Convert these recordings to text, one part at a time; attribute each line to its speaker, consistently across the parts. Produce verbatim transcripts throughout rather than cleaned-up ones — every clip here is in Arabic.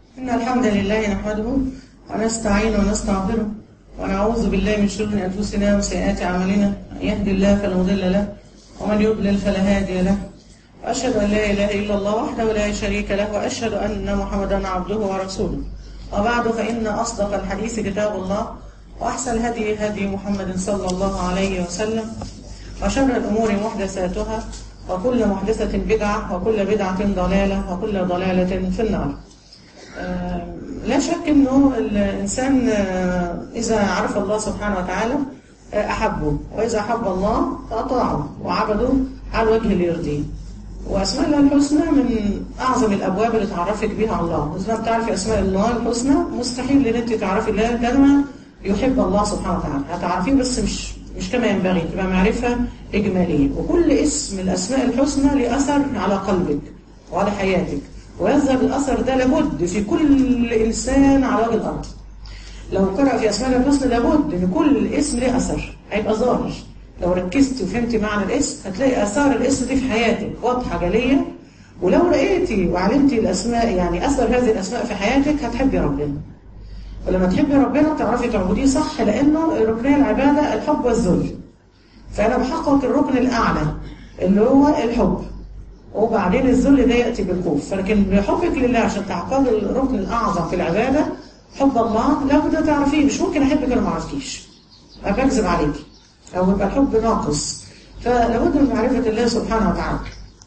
Speaker 1: إن الحمد لله نحمده ونستعين ونستغفره ونعوذ بالله من شرور أنفسنا وسيئات أعمالنا. من يهد الله فلا مضل له ومن يضلل فلا هادي له. وأشهد أن لا إله إلا الله وحده لا شريك له وأشهد أن محمدا عبده ورسوله. وبعد فإن أصدق الحديث كتاب الله وأحسن الهدي هدي محمد صلى الله عليه وسلم وشر الأمور محدثاتها وكل محدثة بدعة وكل بدعة ضلالة وكل ضلالة في النار. آه لا شك أنه الإنسان آه إذا عرف الله سبحانه وتعالى آه أحبه، وإذا أحب الله فأطاعه وعبده على الوجه اللي يرضيه. وأسماء الله الحسنى من أعظم الأبواب اللي تعرفك بها الله. إذا لم تعرفي أسماء الله الحسنى مستحيل أن أنت تعرفي الله كما يحب الله سبحانه وتعالى. هتعرفيه بس مش مش كما ينبغي، تبقى معرفة إجمالية. وكل اسم من الأسماء الحسنى له أثر على قلبك وعلى حياتك، ويظهر الأثر ده لابد في كل إنسان على وجه الأرض. لو قرأ في أسماء الله الحسنى لابد إن كل اسم له أثر، هيبقى ظاهر. لو ركزتي وفهمتي معنى الاسم هتلاقي آثار الاسم دي في حياتك واضحة جلية. ولو رأيتي وعلمتي الأسماء، يعني أثر هذه الأسماء في حياتك، هتحبي ربنا. ولما تحبي ربنا تعرفي تعبديه صح، لأنه ركني العبادة الحب والذل. فأنا بحقق الركن الأعلى اللي هو الحب، وبعدين الذل ده يأتي بالخوف. فلكن بحبك لله عشان تحقق الركن الأعظم في العبادة حب الله لابد تعرفيه. مش ممكن أحبك أنا ما عرفتيش، أبقى أكذب عليكي أو يبقى الحب ناقص. فلابد من معرفة الله سبحانه وتعالى.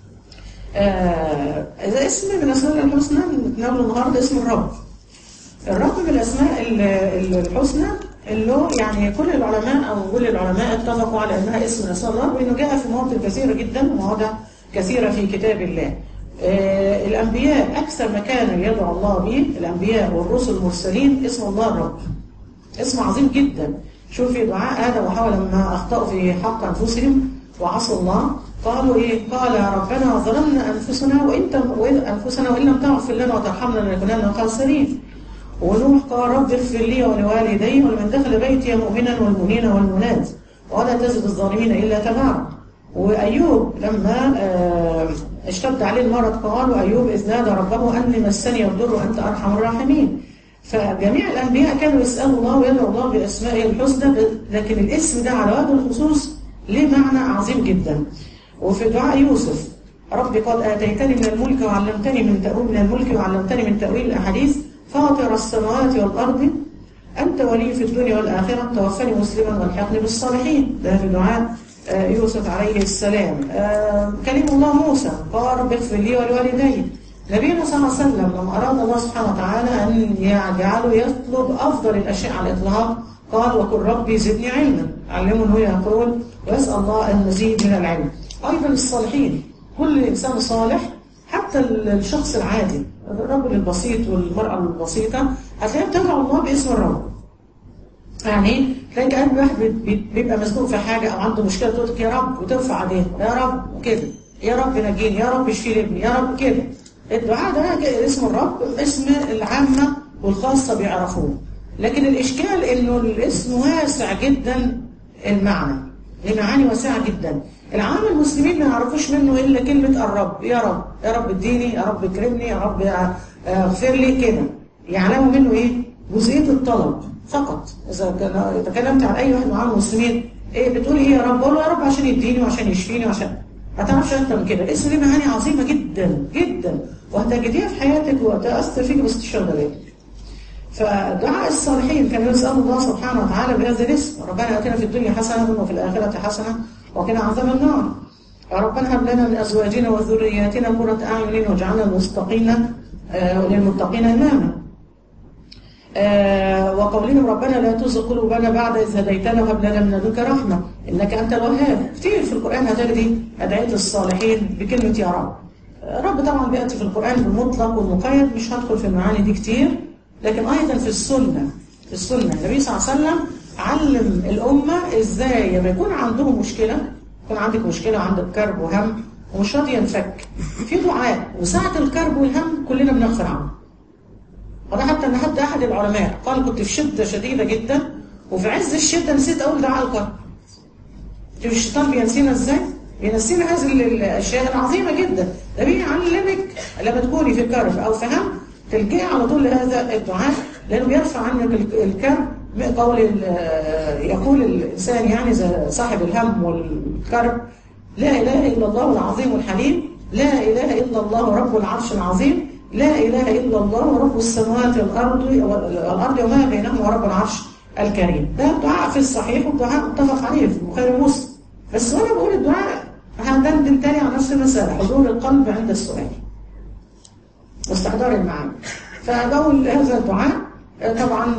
Speaker 1: آه إذا اسم من أسماء الله الحسنى نتناول النهارده اسم الرب. الرب من الأسماء الحسنى اللي هو يعني كل العلماء أو كل العلماء اتفقوا على أنها اسم من أسماء الله، وإنه جاء في مواطن كثيرة جدا ومواضع كثيرة في كتاب الله. آه الأنبياء أكثر ما كانوا يدعو الله به، الأنبياء والرسل المرسلين، اسم الله الرب. اسم عظيم جدا. شوفي دعاء آدم وحواء لما أخطأوا في حق أنفسهم وعصوا الله، قالوا إيه؟ قال يا ربنا ظلمنا أنفسنا وإن أنفسنا وإن لم تغفر لنا وترحمنا لنكونن من الخاسرين. ونوح قال رب اغفر لي ولوالدي ولمن دخل بيتي مؤمنا والمؤمنين والمؤمنات ولا تزد الظالمين إلا تبارا. وأيوب لما اشتد عليه المرض قال وأيوب إذ نادى ربه أني مسني الضر وأنت أرحم الراحمين. فجميع الأنبياء كانوا يسألوا الله ويدعوا الله بأسمائه الحسنى، لكن الاسم ده على وجه الخصوص ليه معنى عظيم جدا. وفي دعاء يوسف ربي قد آتيتني من الملك وعلمتني من تأويل من الملك وعلمتني من تأويل الأحاديث فاطر السماوات والأرض أنت ولي في الدنيا والآخرة توفني مسلما والحقني بالصالحين. ده في دعاء يوسف عليه السلام. كلم الله موسى قال رب اغفر لي ولوالدي. نبينا صلى الله عليه وسلم لما أراد الله سبحانه وتعالى أن يجعله يطلب أفضل الأشياء على الإطلاق قال وقل ربي زدني علما. علمه أنه يقول ويسأل الله المزيد من العلم. أيضا الصالحين، كل إنسان صالح حتى الشخص العادي، الرجل البسيط والمرأة البسيطة هتلاقيها بتدعو الله باسم الرب. يعني تلاقي كأن واحد بيبقى مسؤول في حاجة أو عنده مشكلة تقول لك يا رب وترفع عليه يا رب كده، يا رب نجيني، يا رب اشفي ابني، يا رب كده. الدعاء ده اسم الرب، اسم العامة والخاصة بيعرفوه. لكن الإشكال إنه الاسم واسع جدا المعنى، لمعاني واسعة جدا. العام المسلمين ما يعرفوش منه إلا كلمة الرب، يا رب، يا رب اديني، يا رب اكرمني، يا رب اغفر لي كده. يعلموا منه إيه؟ جزئية الطلب فقط. إذا تكلمت عن أي واحد من العام المسلمين إيه بتقول إيه يا رب؟ قول له يا رب عشان يديني وعشان يشفيني وعشان ما تعرفش أكتر من كده. الاسم ليه معاني عظيمة جدا جدا وهتجديها في حياتك وتأثر فيك بس تشغلك. فدعاء الصالحين كانوا يسألوا الله سبحانه وتعالى بهذا الاسم ربنا آتنا في الدنيا حسنة وفي الآخرة حسنة وقنا عذاب النار. ربنا هب لنا من أزواجنا وذرياتنا قرة أعين واجعلنا للمتقين آه للمتقين إماما. آه وقولهم ربنا لا تزغ قلوبنا بعد إذ هديتنا وهب لنا من لدنك رحمة إنك أنت الوهاب. كتير في القرآن هتجدي أدعية الصالحين بكلمة يا رب. رب طبعا بيأتي في القرآن بالمطلق والمقيد، مش هدخل في المعاني دي كتير. لكن أيضا في السنة في السنة النبي صلى الله عليه وسلم علم الأمة إزاي لما يكون عندهم مشكلة، يكون عندك مشكلة وعندك كرب وهم ومش راضي ينفك، في دعاء وساعة الكرب والهم كلنا بنغفر عنه. وده حتى ان حتى أحد العلماء قال كنت في شدة شديدة جدا وفي عز الشدة نسيت أقول دعاء الكرب. شوف الشيطان بينسينا إزاي؟ بينسينا هذه الأشياء العظيمة جدا. ده بيعلمك لما تكوني في كرب أو في هم تلجئي على طول لهذا الدعاء، لأنه بيرفع عنك الكرب. قول يقول الإنسان يعني صاحب الهم والكرب: لا إله إلا الله العظيم الحليم، لا إله إلا الله رب العرش العظيم، لا إله إلا الله رب السماوات والأرض والأرض وما بينهما ورب العرش الكريم. ده الدعاء في الصحيح، والدعاء متفق عليه في البخاري ومسلم. بس وأنا بقول الدعاء هندندن تاني على نفس المسألة: حضور القلب عند السؤال واستحضار المعاني. فبقول هذا الدعاء طبعا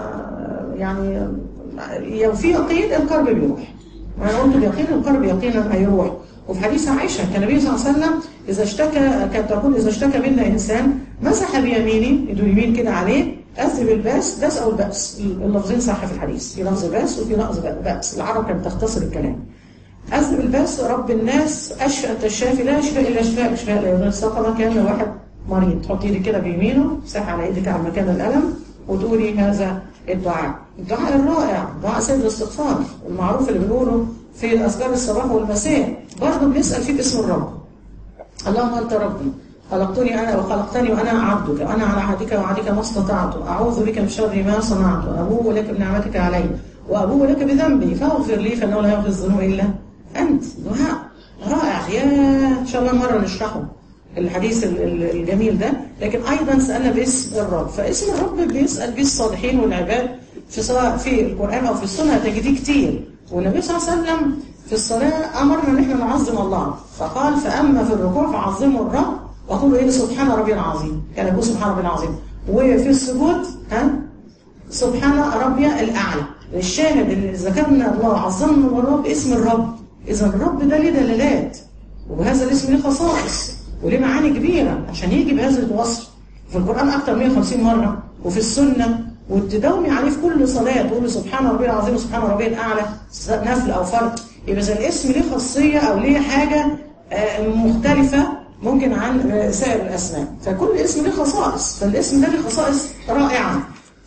Speaker 1: يعني في يقين القلب بيروح. وانا قلت اليقين القلب يقينا هيروح. وفي حديث عائشة كان النبي صلى الله عليه وسلم إذا اشتكى، كانت تقول: إذا اشتكى منا إنسان مسح بيمينه، يدو يمين كده عليه، أذهب الباس، داس أو البأس. اللفظين صح في الحديث، في لفظ باس وفي لفظ بأس. العرب كانت تختصر الكلام. أذهب الباس رب الناس أشفى أنت الشافي، لا شفاء إلا شفاء، شفاء لا يغادر سقما. كان واحد مريض تحط ايدك كده بيمينه، تسح على ايدك على مكان الألم وتقولي هذا الدعاء. الدعاء الرائع دعاء سيد الاستغفار المعروف اللي بنقوله في الأذكار الصباح والمساء، برضه بنسأل فيه باسم الرب: اللهم أنت ربي خلقتني أنا وخلقتني وأنا عبدك، أنا على عهدك وعهدك ما استطعت، أعوذ بك من شر ما صنعت، وأبوء لك بنعمتك علي وأبوء لك بذنبي فاغفر لي فإنه لا يغفر الذنوب إلا أنت. دعاء رائع، يا إن شاء الله مرة نشرحه الحديث الجميل ده. لكن أيضا سألنا باسم الرب، فاسم الرب بيسأل به الصالحين والعباد في سواء في القرآن أو في السنة تجديه كتير. والنبي صلى الله عليه وسلم في الصلاة أمرنا ان احنا نعظم الله، فقال: فأما في الركوع فعظموا الرب وقولوا إيه سبحان ربي العظيم، يعني يقول سبحان ربي العظيم. وفي السجود ها سبحان ربي الأعلى. الشاهد اللي ذكرنا الله وعظمنا الرب اسم الرب. إذا الرب ده ليه دلالات، وبهذا الاسم ليه خصائص وليه معاني كبيرة عشان يجي بهذا الوصف في القرآن أكثر من مئة وخمسين مرة، وفي السنة، وتداومي عليه في كل صلاة تقولي سبحان ربي العظيم وسبحان ربي الأعلى، نفل أو فرد. يبقى إذا الاسم ليه خاصية أو ليه حاجة مختلفة ممكن عن سائر الأسماء، فكل اسم ليه خصائص، فالاسم ده ليه خصائص رائعة.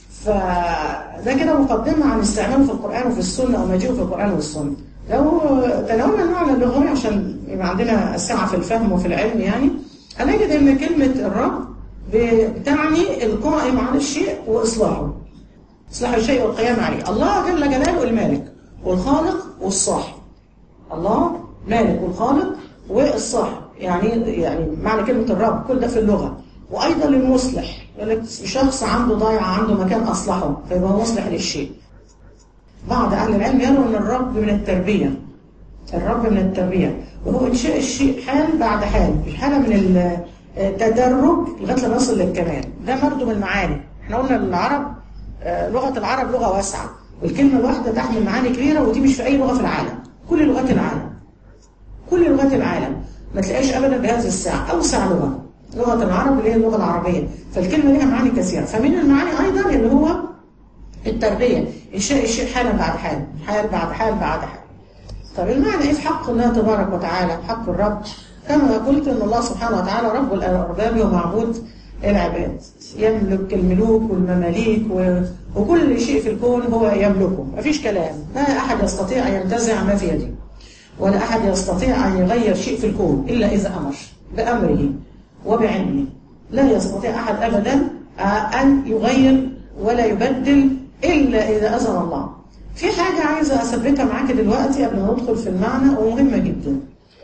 Speaker 1: فده كده مقدمة عن استعماله في القرآن وفي السنة أو مجيئه في القرآن والسنة. لو تناولنا المعنى اللغوي عشان يبقى عندنا سعة في الفهم وفي العلم، يعني هنجد إن كلمة الرب بتعني القائم على الشيء وإصلاحه، إصلاح الشيء والقيام عليه. الله جل جلاله المالك والخالق والصاحب. الله مالك والخالق والصاحب، يعني يعني معنى كلمة الرب كل ده في اللغة. وأيضا للمصلح، يقول لك شخص عنده ضيعة عنده مكان أصلحه فيبقى مصلح للشيء. بعض أهل العلم يروا أن الرب من التربية، الرب من التربية، وهو إنشاء الشيء حال بعد حال، الحالة من التدرج لغاية لما يصل للكمال. ده برضه من المعاني. احنا قلنا العرب لغة العرب لغة واسعة، والكلمة الواحدة تحمل معاني كبيرة، ودي مش في أي لغة في العالم. كل لغات العالم كل لغات العالم ما تلاقيش أبدا بهذه الساعة. أوسع لغة لغة العرب اللي هي اللغة العربية، فالكلمة لها معاني كثيرة. فمن المعاني أيضا اللي هو التربية، إنشاء الشيء حالا بعد حال، حال بعد حال بعد حال. طب المعنى إيه في حق الله تبارك وتعالى، حق الرب؟ كما قلت إن الله سبحانه وتعالى رب الأرباب ومعبود العباد، يملك الملوك والمماليك و... وكل شيء في الكون هو يملكه، مفيش كلام. لا أحد يستطيع أن ينتزع ما في يده، ولا أحد يستطيع أن يغير شيء في الكون إلا إذا أمر بأمره وبعلمه. لا يستطيع أحد أبدا أن يغير ولا يبدل إلا إذا أذن الله. في حاجة عايزة أثبتها معاك دلوقتي قبل ما ندخل في المعنى، ومهمة جدا.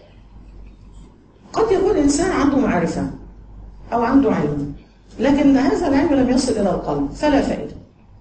Speaker 1: قد يكون إنسان عنده معرفة أو عنده علم، لكن هذا العلم لم يصل إلى القلب، فلا فائدة،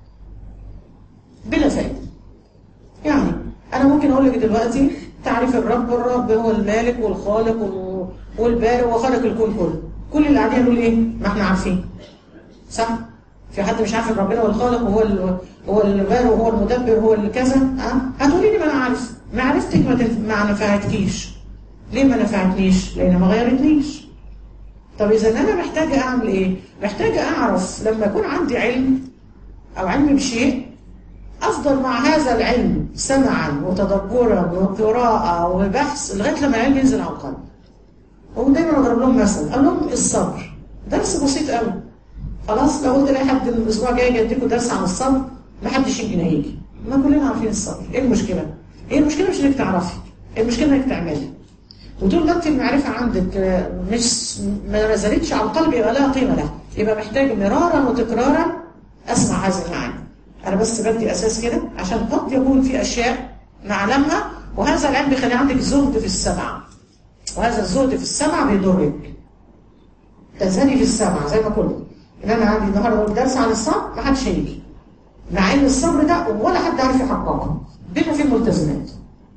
Speaker 1: بلا فائدة. يعني أنا ممكن أقول لك دلوقتي تعريف الرب: الرب هو المالك والخالق والبارئ وخالق الكون كله. كل اللي قاعدين يقولوا إيه؟ ما إحنا عارفين، صح؟ في حد مش عارف ربنا والخالق وهو هو البارئ وهو المدبر وهو الكذا؟ أه؟ هتقولي لي ما أنا عارف. معرفتك ما نفعتكيش. ليه ما نفعتنيش؟ لأن ما غيرتنيش. طب إذا أنا محتاجة أعمل إيه؟ محتاجة أعرف لما يكون عندي علم أو علم بشيء، أفضل مع هذا العلم سمعا وتدبرا وقراءة وبحث لغاية لما العلم ينزل على القلب. ودايما أضرب لهم مثل، أقول لهم الصبر درس بسيط قوي. خلاص لو قلت لأي حد الأسبوع الجاي أديكم درس عن الصبر، ما حدش يمكن هيجي. ما كلنا عارفين الصبر. إيه المشكلة؟ إيه المشكلة؟ مش إنك تعرفي، المشكلة إنك تعملي. وطول ما انت المعرفة عندك مش ما نزلتش على القلب يبقى لها قيمة لها. يبقى محتاج مرارا وتكرارا اسمع هذه المعاني. انا بس بدي اساس كده عشان قد يكون في اشياء نعلمها، وهذا العلم بيخلي عندك زهد في السمع، وهذا الزهد في السمع بيضرك. تزهدي في السمع زي ما قلت ان انا عندي النهارده درس عن الصبر ما حدش هيجي، مع ان الصبر ده ولا حد عارف يحققه بما فيه الملتزمات.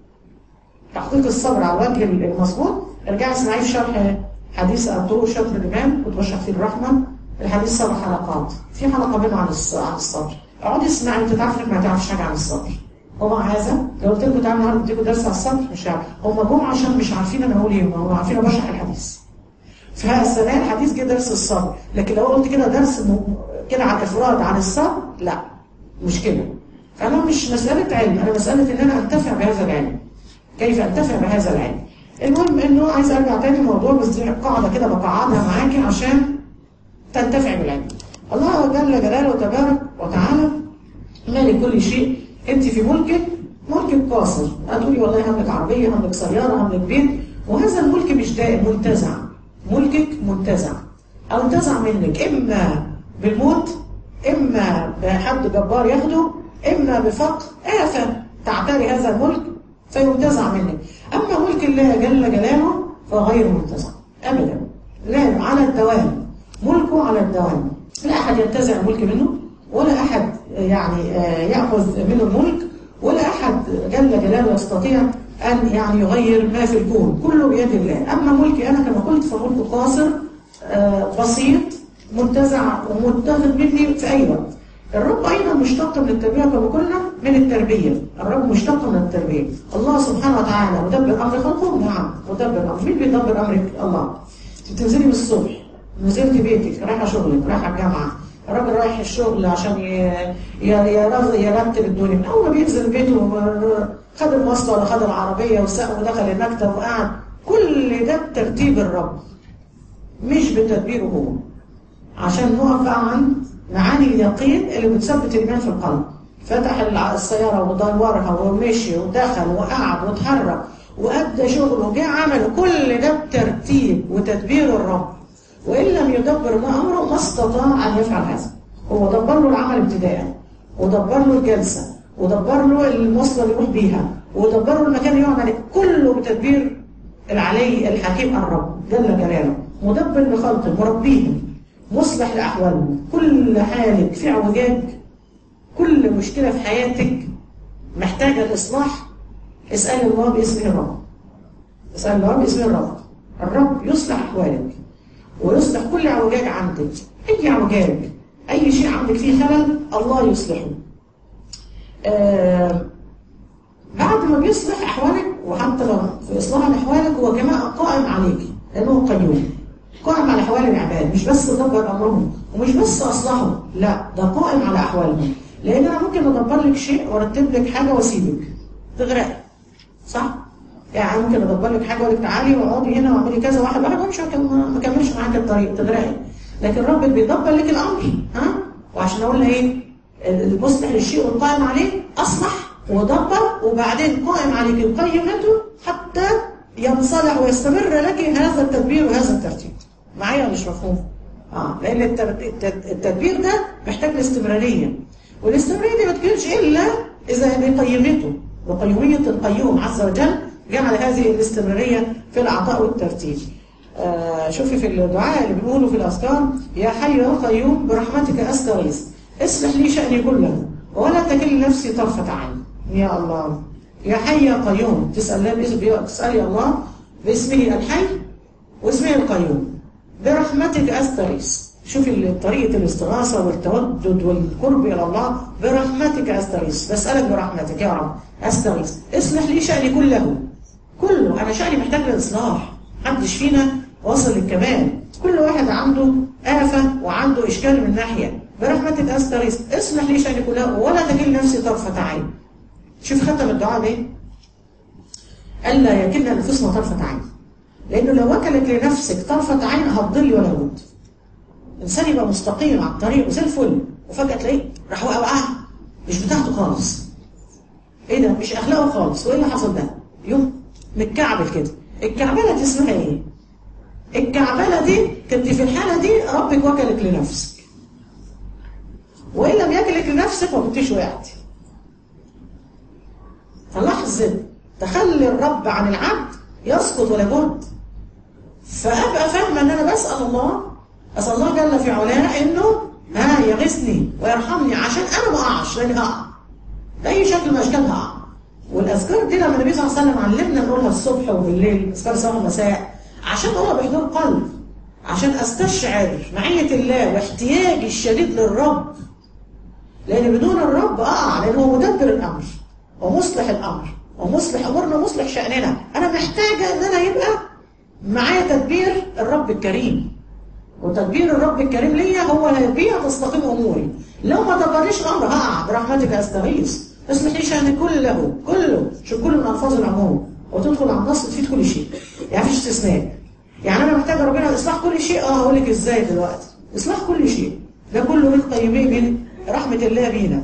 Speaker 1: تحقيق الصبر على الوجه المظبوط، ارجعي اسمعي في شرح حديث الطرق شطر الامام، كنت بشرح فيه الرحمه، الحديث سبع حلقات، في حلقه منه عن عن الصبر. اقعدي اسمعي وانت تعرفي انك ما تعرفش حاجه عن الصبر. ومع هذا لو قلت لكم تعالوا النهارده اديكم درس على الصبر مش عارف، هم جم عشان مش عارفين انا هقول ايه، هم عارفين انا بشرح الحديث. فالسنه الحديث جه درس الصبر، لكن لو قلت كده درس كده على الافراد عن الصبر لا مشكله. فانا مش مساله علم، انا مساله ان انا انتفع بهذا العلم. كيف انتفع بهذا العلم؟ المهم انه عايز ارجع تاني الموضوع، بس دي قاعده كده بقعدها معاكي عشان تنتفع بالعلم. الله جل جلاله وتبارك وتعالى مالك كل شيء. انت في ملكك ملكك قاصر، هتقولي والله هملك عربيه، هملك سياره، هملك بيت، وهذا الملك مش دائم، منتزع. ملكك منتزع او انتزع منك، اما بالموت، اما بحد جبار ياخده، اما بفقر آفة تعتري هذا الملك فينتزع منك. اما ملك الله جل جلاله فغير منتزع ابدا، لا على الدوام، ملكه على الدوام، لا احد ينتزع الملك منه، ولا احد يعني ياخذ منه الملك، ولا احد جل جلاله يستطيع ان يعني يغير ما في الكون، كله بيد الله. اما ملكي انا كما قلت فملك قاصر بسيط منتزع ومتاخذ مني في اي وقت. الرب ايضا مشتق من التربيه كما قلنا، من التربيه، الرب مشتق من التربيه. الله سبحانه وتعالى مدبر امر خلقه، نعم مدبر امر. مين بيدبر امرك؟ الله. بتنزلي من الصبح، نزلت بيتك، رايحه شغلك، رايحه الجامعه، الراجل رايح الشغل عشان يرتب الدنيا، من اول ما بينزل بيته خد المواصله ولا خد العربيه وساق ودخل المكتب وقعد، كل ده بترتيب الرب مش بتدبيره هو. عشان نقف عن معاني اليقين اللي بتثبت الايمان في القلب. فتح السياره ودورها ومشي ودخل وقعد واتحرك وادى شغله وجه عمل، كل ده بترتيب وتدبير الرب. وان لم يدبر ما امره ما استطاع ان يفعل هذا. هو دبر له العمل ابتداء، ودبر له الجلسه، ودبر له المواصله اللي يروح بيها، ودبر له المكان اللي يقعد عليه، كله بتدبير العلي الحكيم الرب جل جلاله، مدبر لخلقه، مربيهم، مصلح لاحوالهم. كل حالك في اعوجاج، كل مشكله في حياتك محتاجه الاصلاح، اسال الله باسمه الرب. اسال الله باسمه الرب. الرب يصلح احوالك ويصلح كل اعوجاج عندك، اي اعوجاج، اي شيء عندك فيه خلل الله يصلحه. آه بعد ما بيصلح احوالك، وحتى لو في اصلاح احوالك هو كمان قائم عليك، لانه قيوم، قائم على احوال العباد، مش بس دبر امرهم ومش بس اصلحهم، لا ده قائم على احوالهم. لان انا ممكن ادبر لك شيء وارتب لك حاجه واسيبك تغرقي، صح؟ يعني ممكن ادبر لك حاجه واقول لك تعالي واقعدي هنا واعملي كذا واحد واحد ومش ما اكملش معاك الطريق تغرقي. لكن الرب بيدبر لك الامر، ها؟ وعشان اقول ايه؟ المصلح للشيء والقائم عليه اصلح ودبر، وبعدين قائم عليك قيمته حتى ينصلح ويستمر لك هذا التدبير وهذا الترتيب. معايا مش مفهوم؟ اه لان التدبير ده محتاج الاستمراريه، والاستمراريه دي ما تكونش الا اذا بقيمته، وقيوميه القيوم عز وجل جعل هذه الاستمراريه في العطاء والترتيب. آه شوفي في الدعاء اللي بنقوله في الاذكار: يا حي يا قيوم برحمتك استغيث اصلح لي شأني كله ولا تكل نفسي طرفة عين. يا الله، يا حي يا قيوم، تسأل الله تسألي الله باسمه الحي واسمه القيوم، برحمتك استغيث. شوفي طريقة الاستغاثة والتودد والقرب إلى الله، برحمتك استغيث، بسألك برحمتك يا رب استغيث اصلح لي شأني كله. كله أنا شأني محتاج للإصلاح، محدش فينا واصل للكمال، كل واحد عنده آفة وعنده إشكال من ناحية. برحمتك استغيث اصلح لي شأني كله ولا تكل نفسي طرفة عين. شوف ختم الدعاء ده: ألا يكلنا نفسنا طرفة عين، لأنه لو وكلت لنفسك طرفة عين هتضل ولا بد. إنسان يبقى مستقيم على الطريق وزي الفل، وفجأة تلاقيه راح وقع مش بتاعته خالص. إيه ده؟ مش أخلاقه خالص، وإيه اللي حصل ده؟ يوم متكعبل كده. الكعبلة دي اسمها إيه؟ الكعبله دي كنت في الحاله دي ربك وكلك لنفسك، وان لم يكلك لنفسك ما كنتيش وقعتي. فلحظه تخلي الرب عن العبد يسقط ولا بد. فابقى فاهمه ان انا بسال الله، اسال الله جل في علاه انه ها يغيثني ويرحمني عشان انا ما اقعش، لاني هقع باي شكل من الاشكال هقع. والاذكار دي لما النبي صلى الله عليه وسلم علمنا نقولها الصبح وبالليل، اذكار صباح ومساء، عشان اقولها بحضور قلب، عشان استشعر معيه الله واحتياجي الشديد للرب، لان بدون الرب اقع، لان هو مدبر الامر ومصلح الامر ومصلح امورنا ومصلح شاننا. انا محتاجه ان انا يبقى معايا تدبير الرب الكريم، وتدبير الرب الكريم ليا هو بيها تستقيم اموري. لو ما دبرنيش الامر هقع، برحمتك استغيث. اسمح لي شأن كله كله، شوف كل من الفاظ العموم وتدخل على النص تفيد كل شيء، يعني مفيش استثناء. يعني انا محتاجه ربنا اصلاح كل شيء. اه هقول لك ازاي دلوقتي اصلاح كل شيء، ده كله من قيمين من رحمه الله بينا.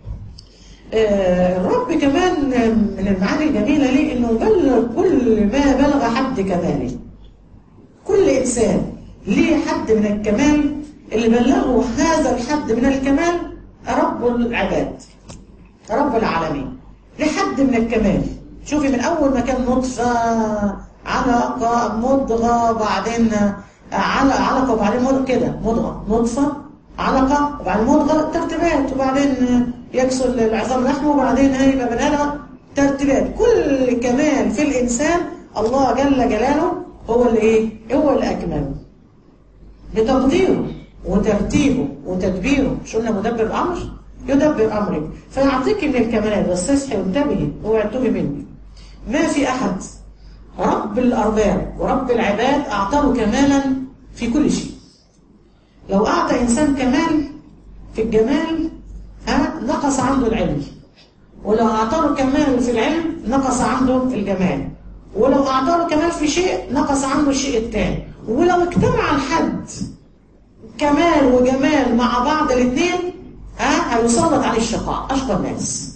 Speaker 1: آه الرب كمان من المعاني الجميله ليه انه بلغ كل ما بلغ حد كماله. كل انسان ليه حد من الكمال، اللي بلغه هذا الحد من الكمال رب العباد رب العالمين، لحد من الكمال. شوفي من اول ما كان نطفه، علقه، مضغه، بعدين علقه وبعدين مضغه كده، مضغه، نطفه، علقه وبعدين مضغه، ترتيبات، وبعدين يكسل العظام لحمه وبعدين هيبقى بني ادم، ترتيبات. كل كمال في الانسان الله جل جلاله هو اللي ايه؟ هو اللي اكمله بتقديره وترتيبه وتدبيره. مش قلنا مدبر الامر؟ يدبر امرك فيعطيك من الكمالات. بس اصحي وانتبهي، اوعي تتوهي مني. ما في احد رب الارباب ورب العباد اعطاه كمالا في كل شيء. لو اعطى انسان كمال في الجمال ها نقص عنده العلم، ولو اعطاه كمال في العلم نقص عنده الجمال، ولو اعطاه كمال في شيء نقص عنده الشيء الثاني. ولو اجتمع الحد كمال وجمال مع بعض الاثنين ها هيسلط عليه الشقاء، اشقى الناس.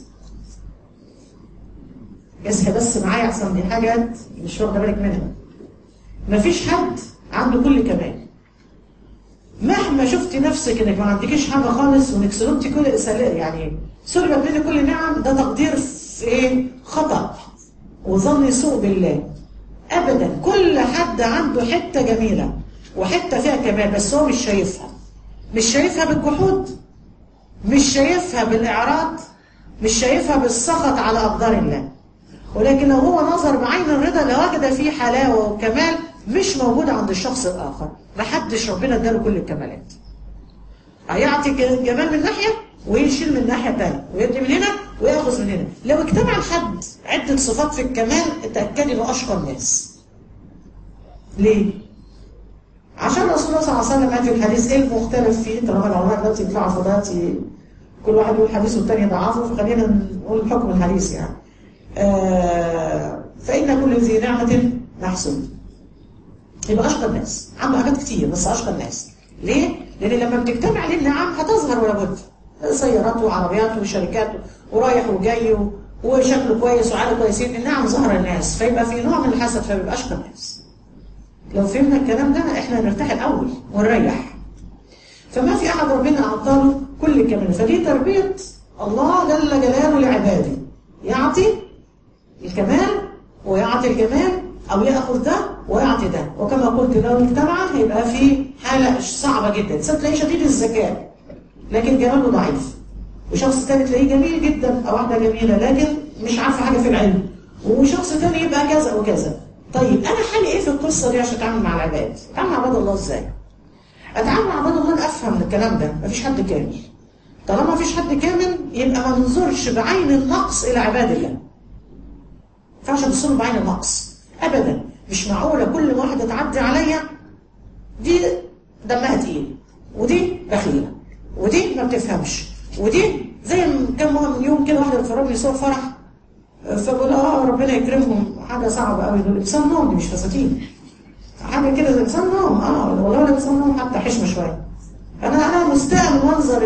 Speaker 1: اصحي بس معايا احسن دي حاجات مش واخده بالك منها. مفيش حد عنده كل كمال. مهما شفتي نفسك انك ما عندكيش حاجه خالص وانك سلبتي كل يعني سلبت منك كل نعم، ده تقدير في ايه؟ خطأ وظن سوء بالله. ابدا، كل حد عنده حته جميله وحته فيها كمال، بس هو مش شايفها. مش شايفها بالجحود، مش شايفها بالاعراض، مش شايفها بالسخط على اقدار الله. ولكن لو هو نظر بعين الرضا لوجد فيه حلاوه وكمال مش موجود عند الشخص الاخر. محدش ربنا اداله كل الكمالات. هيعطي الجمال من ناحيه ويشيل من ناحيه ثانيه، ويدي من هنا وياخذ من هنا. لو اجتمع الحد عده صفات في الكمال اتاكدي انه اشقى الناس. ليه؟ عشان رسول الله صلى الله عليه وسلم قال في الحديث ايه المختلف فيه؟ طالما العلماء دلوقتي يطلعوا فضات كل واحد يقول حديث والثاني يضعفه، فخلينا نقول حكم الحديث يعني. آه فإن كل ذي نعمة محسود. يبقى أشقى الناس، عنده حاجات كتير بس أشقى الناس. ليه؟ لأن لما بتجتمع عليه النعم هتظهر ولا بد. سياراته وعربياته وشركاته ورايح وجاي وشكله كويس وعاله كويسين، النعم ظهر الناس، فيبقى في نوع من الحسد، فيبقى أشقى الناس. لو فهمنا الكلام ده احنا نرتاح الأول ونريح. فما في أحد ربنا أعطاله كل كمال. فدي تربية الله جل جلاله لعباده، يعطي الكمال ويعطي الجمال، أو يأخذ ده ويعطي ده. وكما قلت لو اجتمع هيبقى في حالة صعبة جدا. تلاقيه شديد الذكاء لكن جماله ضعيف، وشخص تاني تلاقيه جميل جدا أو واحدة جميلة لكن مش عارفة حاجة في العلم، وشخص تاني يبقى كذا وكذا. طيب أنا حالي إيه في القصة دي عشان أتعامل مع العباد؟ أتعامل مع عباد الله إزاي؟ أتعامل مع عباد الله أفهم الكلام ده. مفيش حد كامل. طالما مفيش حد كامل يبقى ما ننظرش بعين النقص إلى عباد الله. ما ينفعش نبص له بعين النقص أبدا. مش معقولة كل واحدة تعدي عليا دي دمها تقيل، ودي بخيلة، ودي ما بتفهمش، ودي زي كم يوم كده واحدة بتفرجني صور فرح، فبقول اه ربنا يكرمهم. حاجة صعبة قوي، دول انسان نوم، دي مش فساتين. حاجة كده زي انسان نوم. اه والله ولا انسان نوم حتى حشمة شوية. انا انا مستاء من منظر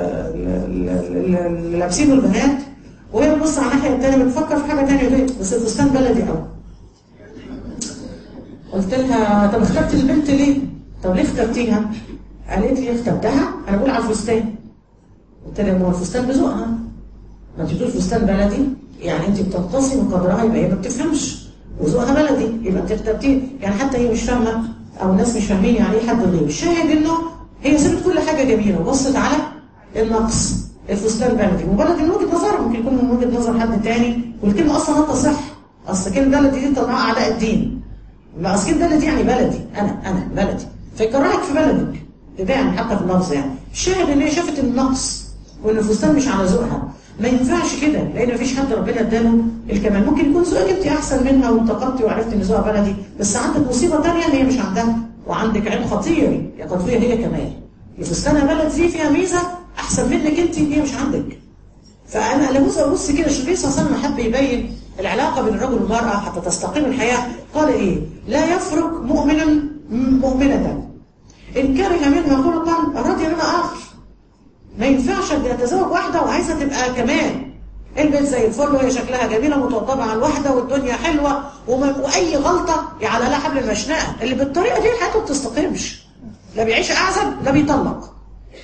Speaker 1: اللي لابسينه البنات، وهي بتبص على الناحية التانية بتفكر في حاجة تانية. ليه؟ بس الفستان بلدي قوي. قلت لها طب اخترت البنت ليه؟ طب ليه اخترتيها؟ قالت لي اخترتها انا بقول على الفستان. قلت لها ما هو الفستان بذوقها، ما انت بتقول فستان بلدي يعني انت بتنقصي من قدرها، يبقى هي ما بتفهمش، وذوقها بلدي يبقى انت اخترتيه. يعني حتى هي مش فاهمه او الناس مش فاهمين يعني ايه حد غير. الشاهد انه هي سابت كل حاجه جميله وبصت على النقص. الفستان بلدي وبلدي من وجهه نظرها، ممكن يكون من وجهه نظر حد تاني، والكلمه اصلا لا تصح. اصل كلمه بلدي دي طلعها اعداء الدين. لا اصل كلمه بلدي يعني بلدي، انا انا بلدي، فيكرهك في بلدك تبان حتى في اللفظ. يعني الشاهد ان هي شافت النقص وان الفستان مش على ذوقها. ما ينفعش كده، لان مفيش حد ربنا اداله الكمال. ممكن يكون ذوقك انت احسن منها وانتقدتي وعرفتي ان ذوقها بلدي، بس عندك مصيبه ثانيه هي مش عندها، وعندك عيب خطير يا قد فيها هي كمال. الفستانه بلدي فيها ميزه احسن منك انت هي مش عندك. فانا لابد ابص كده. النبي صلى الله عليه وسلم حب يبين العلاقه بين الرجل والمراه حتى تستقيم الحياه. قال ايه؟ لا يفرق مؤمنا مؤمنه ان كره منها خلقا رضي منها اخر. ما ينفعش ان اتزوج واحده وعايزه تبقى كمان البيت زي الفل وهي شكلها جميله متوضبه على الواحده والدنيا حلوه وما واي غلطه يعلى لها حبل المشنقه. اللي بالطريقه دي حياته ما بتستقيمش، لا بيعيش اعزب لا بيطلق.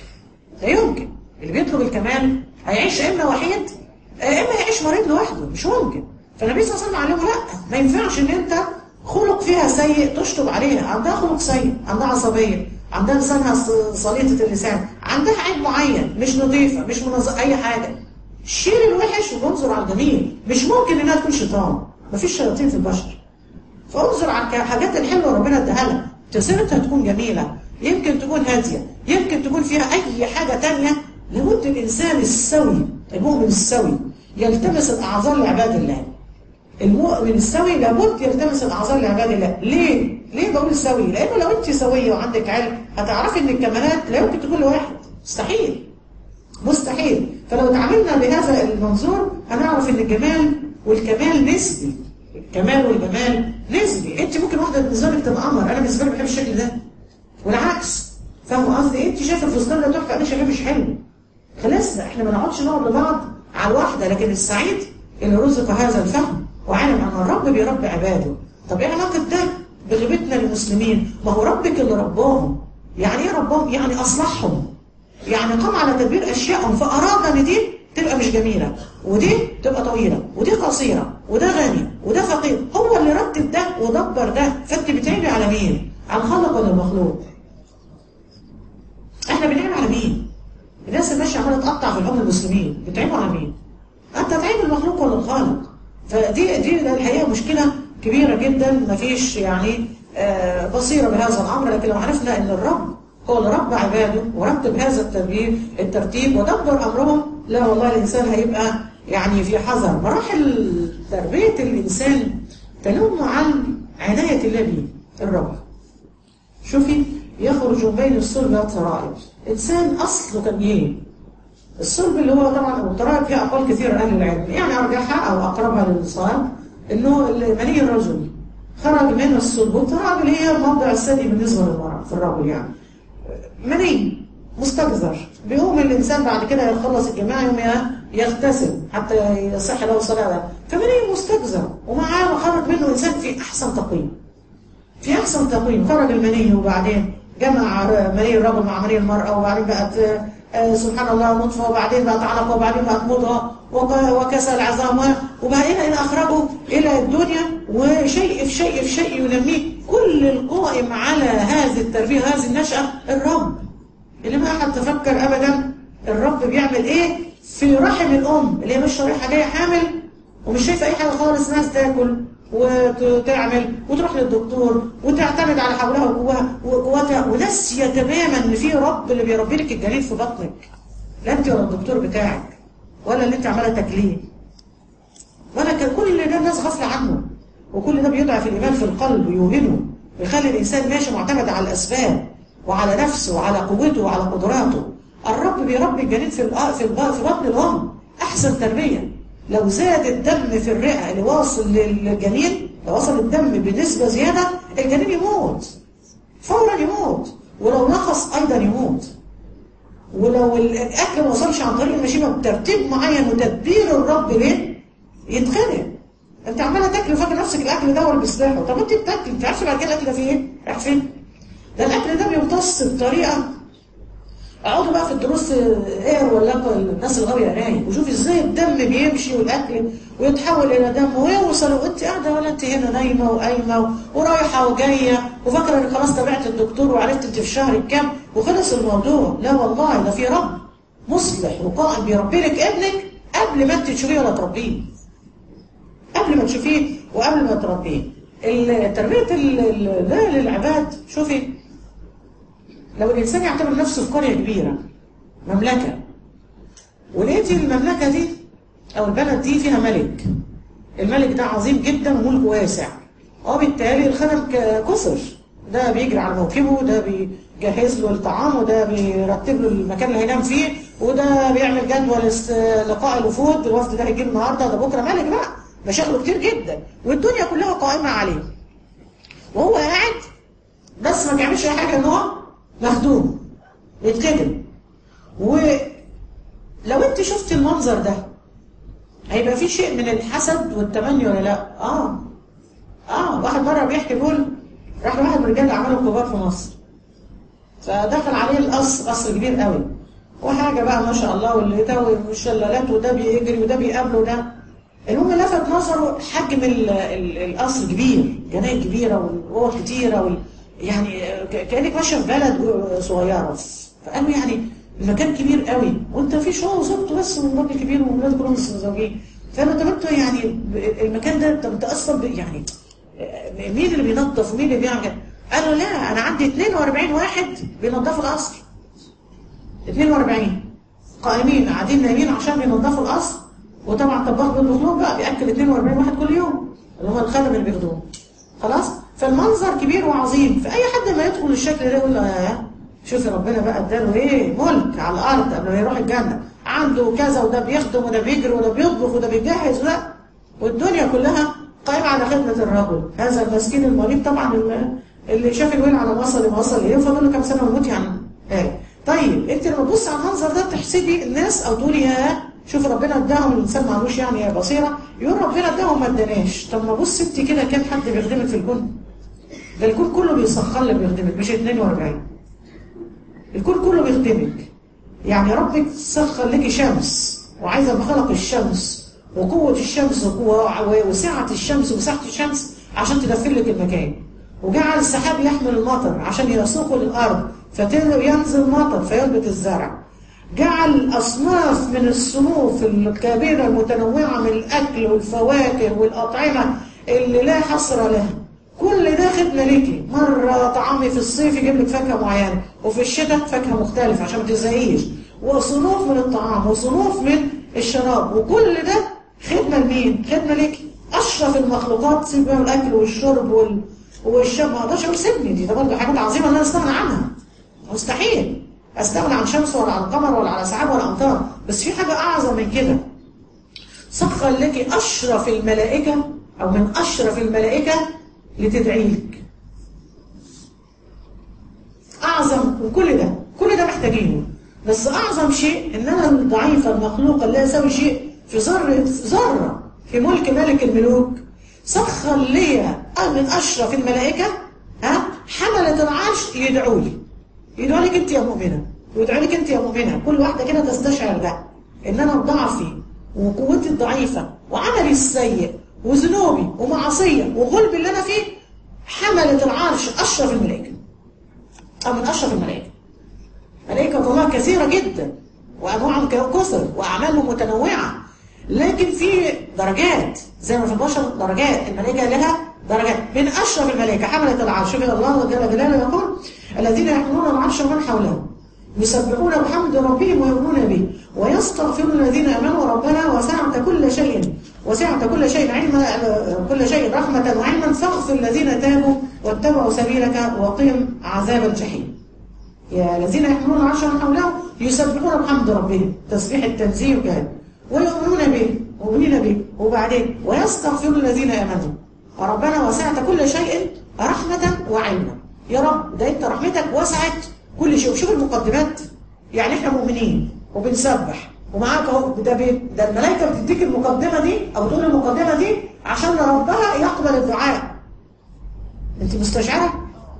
Speaker 1: لا يمكن. اللي بيطلب الكمال هيعيش اما وحيد اما يعيش مريض لوحده، مش ممكن. فالنبي صلى الله عليه وسلم علمه لا، ما ينفعش ان انت خلق فيها سيء تشطب عليها. عندها خلق سيء، عندها عصبيه، عندها لسانها صليطه اللسان، عندها عيب معين، مش نظيفه، مش منظمه اي حاجه. شيل الوحش وانظر على الجميل. مش ممكن انها تكون شيطان، مفيش شياطين في البشر. فانظر على الحاجات الحلوه ربنا اداها لها، ابتسامتها تكون جميله، يمكن تكون هاديه، يمكن تكون فيها اي حاجه ثانيه. لابد الانسان السوي، المؤمن السوي يلتمس الاعذار لعباد الله. المؤمن السوي لابد يلتمس الاعذار لعباد الله. ليه؟ ليه بقول السوي؟ لانه لو انت سويه وعندك علم هتعرفي ان الكمالات لا يمكن تكون لواحد، مستحيل مستحيل. فلو تعاملنا بهذا المنظور هنعرف ان الجمال والكمال نسبي. الكمال والجمال نسبي. انت ممكن واحده بالنسبه لك تبقى قمر، انا بالنسبه لي بحب الشكل ده، والعكس. فاهمه قصدي ايه؟ انت شايفه الفستان ده تحفه، انا شايفاه مش حلو. خلصنا، احنا ما نقعدش نقعد لبعض على الواحده. لكن السعيد اللي رزق هذا الفهم وعلم ان الرب بيربي عباده. طب ايه علاقه ده بغيبتنا للمسلمين؟ ما هو ربك اللي رباهم. يعني ايه رباهم؟ يعني اصلحهم، يعني قام على تدبير اشيائهم، فاراد ان دي تبقى مش جميله ودي تبقى طويله ودي قصيره وده غني وده فقير. هو اللي رتب ده ودبر ده. فانت بتعيبي على مين؟ على الخالق ولا المخلوق؟ احنا بنعيب على مين؟ الناس اللي ماشيه عماله تقطع في الامه المسلمين بتعيبوا على مين؟ انت تعيب المخلوق ولا الخالق؟ فدي دي الحقيقه مشكله كبيره جدا. مفيش يعني آه بصيره بهذا الامر. لكن لو عرفنا ان الرب هو اللي رب عباده ورتب هذا الترتيب الترتيب ودبر امرهم، لا والله الانسان هيبقى يعني في حذر. مراحل تربيه الانسان تنم عن عنايه الله به الرب. شوفي، يخرج بين الصلب والترائب. انسان اصله كان ايه؟ الصلب اللي هو طبعا والترائب فيها اقوال كثيره اهل العلم، يعني ارجحها او اقربها للصواب انه مني الرجل خرج من الصلب، والترائب اللي هي موضع الثدي بالنسبه للمراه في الرجل. يعني مني مستجذر، بيقوم الانسان بعد كده يخلص الجماع يوم يغتسل حتى يصح له صلاه. فمني مستجذر ومعاه خرج منه انسان في احسن تقويم. في احسن تقويم خرج المني، وبعدين جمع مني الرجل مع مني المراه، وبعدين بقت آه سبحان الله نطفه، وبعدين بقت علقه، وبعدين بقت مضغه وكسى العظام، وبعدين ان اخرجه الى الدنيا وشيء في شيء في شيء ينميه. كل القائم على هذه التربيه هذه النشأة الرب، اللي ما احد تفكر ابدا الرب بيعمل ايه في رحم الام اللي هي مش رايحه جايه حامل ومش شايفه اي حاجه خالص، ناس تاكل وتعمل وتروح للدكتور وتعتمد على حولها وجواها وقوتها، وناسيه تماما ان في رب اللي بيربي لك الجنين في بطنك. لا انت ولا الدكتور بتاعك ولا اللي انت عماله تاكليه، ولا كل ده الناس غافله عنه. وكل ده بيضعف الايمان في القلب ويوهنه، ويخلي الانسان ماشي معتمد على الاسباب وعلى نفسه وعلى قوته وعلى قدراته. الرب بيربي الجنين في في بطن الام احسن تربيه. لو زاد الدم في الرئه اللي واصل للجنين، لو وصل الدم بنسبه زياده الجنين يموت فورا، يموت. ولو نقص ايضا يموت. ولو الاكل ما وصلش عن طريق المشيمه بترتيب معين وتدبير الرب ليه يتخنق. انت عماله تاكل وفاكر نفسك الاكل ده هو اللي بيصلحه. طب انت بتاكل انت عارفه بعد كده الاكل ده فيه ايه؟ رايح فين؟ ده الاكل ده بيمتص بطريقه. اقعدوا بقى في الدروس اقروا ولا الناس الغاويه قرايه وشوف ازاي الدم بيمشي والاكل ويتحول الى دم ويوصل، وانت قاعده ولا انت هنا نايمه وقايمه ورايحه وجايه وفاكره انك خلاص تابعت الدكتور وعرفت انت في الشهر الكام وخلص الموضوع. لا والله، ده في رب مصلح وقائم بيربي لك ابنك قبل ما انت تشوفيه ولا تربيه. قبل ما تشوفيه وقبل ما تربيه. تربيه الله للعباد. شوفي، لو الإنسان يعتبر نفسه في قرية كبيرة مملكة، ولقيتي المملكة دي أو البلد دي فيها ملك، الملك ده عظيم جدا وملكه واسع، وبالتالي الخدم كثر، ده بيجري على موكبه، ده بيجهز له الطعام، وده بيرتب له المكان اللي هينام فيه، وده بيعمل جدول لقاء الوفود، الوفد ده هيجي النهارده، ده بكره، ملك بقى مشاغله كتير جدا والدنيا كلها قائمة عليه، وهو قاعد بس ما بيعملش أي حاجة، إن هو مخدوم يتخدم. ولو انت شفت المنظر ده هيبقى في شيء من الحسد والتمني ولا لا؟ اه اه واحد مره بيحكي بيقول راح لواحد من رجال اعمال الكبار في مصر، فدخل عليه القصر، قصر كبير قوي وحاجه بقى ما شاء الله، واللي ده والشلالات وده بيجري وده بيقابله ده. المهم لفت نظره حجم القصر كبير، جناين كبيره واوض كتيره وال... يعني كأنك ماشيه في بلد صغيره. فقالوا يعني المكان كبير قوي وانت في شو وزوجته بس وراجل كبير وولاد كلهم متزوجين. فانا طب انت يعني المكان ده طب انت اصلا يعني مين اللي بينظف ومين اللي بيعمل؟ قالوا لا، انا عندي اثنين وأربعين واحد بينظفوا القصر، اثنين وأربعين قائمين قاعدين نايمين عشان بينظفوا القصر، وطبعا طباخ بيطبخ لهم بقى بياكل اثنين وأربعين واحد كل يوم اللي هم الخدم اللي بياخدوهم. خلاص، فالمنظر كبير وعظيم، فأي حد ما يدخل الشكل ده يقول له يا شوفي ربنا بقى اداله ايه ملك على الارض قبل ما يروح الجنه، عنده كذا وده بيخدم وده بيجري وده بيطبخ وده بيجهز، لا والدنيا كلها قائمه على خدمه الرجل. هذا المسكين المريض طبعا اللي شاف الويل على ما وصل ما وصل ايه، فاضل له كام سنه ويموت يعني. ايه طيب انت لما تبص على المنظر ده تحسدي الناس او تقولي يا شوف ربنا اداهم، الانسان ما عندوش يعني يا بصيره، يقول ربنا اداهم ما اداناش. طب ما بص انت كده كام حد بيخدمك في الكون؟ ده الكون كله بيسخر لك بيخدمك، مش اثنين وأربعين، الكون كله بيخدمك. يعني ربك سخر لك شمس، وعايزه بخلق الشمس وقوه الشمس وسعه الشمس ومساحه الشمس عشان تدفن لك المكان، وجعل السحاب يحمل المطر عشان يسوقه للارض فينزل المطر فينبت الزرع، جعل اصناف من الصنوف الكبيره المتنوعه من الاكل والفواكه والاطعمه اللي لا حصر لها. كل ده خدمه ليكي، مره طعامي في الصيف يجيب لك فاكهه معينه، وفي الشتاء فاكهه مختلفه عشان ما تزهقيش، وصنوف من الطعام وصنوف من الشراب، وكل ده خدمه لمين؟ خدمه ليكي. اشرف المخلوقات سيب بقى الاكل والشرب وال... والشرب، ما اقدرش اقول سيبني، دي ده برضه حاجات عظيمه انا استغنى عنها، مستحيل استغنى عن شمس ولا عن قمر ولا على سحاب ولا امطار، بس في حاجه اعظم من كده. سخر لك اشرف الملائكه او من اشرف الملائكه لتدعي لك. اعظم من كل ده، كل ده محتاجينه، بس اعظم شيء ان انا الضعيفه المخلوقه اللي لا اسوي شيء في ذره ذره في ملك ملك الملوك، سخر لي من اشرف الملائكه ها حمله العرش يدعوا لي، يدعوا لك انت يا مؤمنه، ويدعوا لك انت يا مؤمنه، كل واحده كده تستشعر ده ان انا ضعفي وقوتي الضعيفه وعملي السيء وذنوبي ومعصيه وغلب اللي انا فيه، حمله العرش اشرف الملائكه او من اشرف الملائكه. ملائكه الله كثيره جدا وانواعهم كثر واعمالهم متنوعه، لكن في درجات زي ما في البشر درجات، الملائكه لها درجات. من اشرف الملائكه حمله العرش، شوف الله جل جلاله يقول الذين يحملون العرش ومن حولهم يسبحون بحمد ربهم ويؤمنون به ويستغفرون الذين امنوا ربنا وسعت كل شيء وسعت كل شيء علما كل شيء رحمه وعلما فاغفر الذين تابوا واتبعوا سبيلك وقهم عذاب الجحيم. يا الذين يحملون العرش ومن حولهم يسبحون بحمد ربهم تسبيح التنزيه وكذا، ويؤمنون به مؤمنين به، وبعدين ويستغفرون الذين امنوا ربنا وسعت كل شيء رحمه وعلما. يا رب ده انت رحمتك وسعت كل شيء. وشوف المقدمات، يعني احنا مؤمنين وبنسبح ومعاك اهو، ده بي... ده الملائكه بتديك المقدمه دي او تقول المقدمه دي عشان ربنا يقبل الدعاء. انت مستشعره؟